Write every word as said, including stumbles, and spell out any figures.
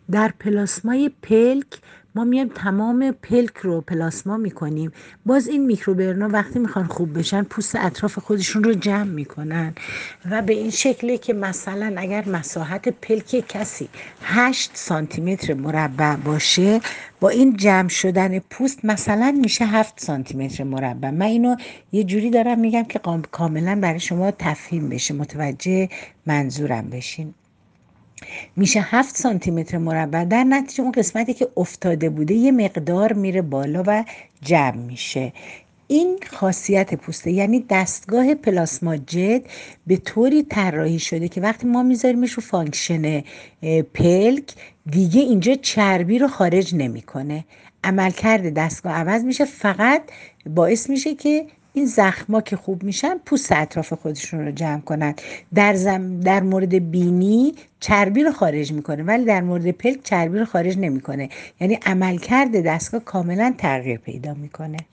در پلاسمای پلک ما میایم تمام پلک رو پلاسما میکنیم. باز این میکروبرنا وقتی میخوان خوب بشن پوست اطراف خودشون رو جمع میکنن و به این شکله که مثلا اگر مساحت پلک کسی هشت سانتی متر مربع باشه، با این جمع شدن پوست مثلا میشه هفت سانتی متر مربع. من اینو یه جوری دارم میگم که کاملا برای شما تفهیم بشه، متوجه منظورم بشین. میشه هفت سانتی متر مربع، در نتیجه اون قسمتی که افتاده بوده یه مقدار میره بالا و جمع میشه. این خاصیت پوسته، یعنی دستگاه پلاسما جت به طوری طراحی شده که وقتی ما میذاریمش رو فانکشن پلک دیگه اینجا چربی رو خارج نمیکنه. عملکرد دستگاه عوض میشه، فقط باعث میشه که این زخما که خوب میشن پوست اطراف خودشون رو جمع کنن. در, زم... در مورد بینی چربی رو خارج میکنه ولی در مورد پلک چربی رو خارج نمیکنه، یعنی عملکرد دستگاه کاملا تغییر پیدا میکنه.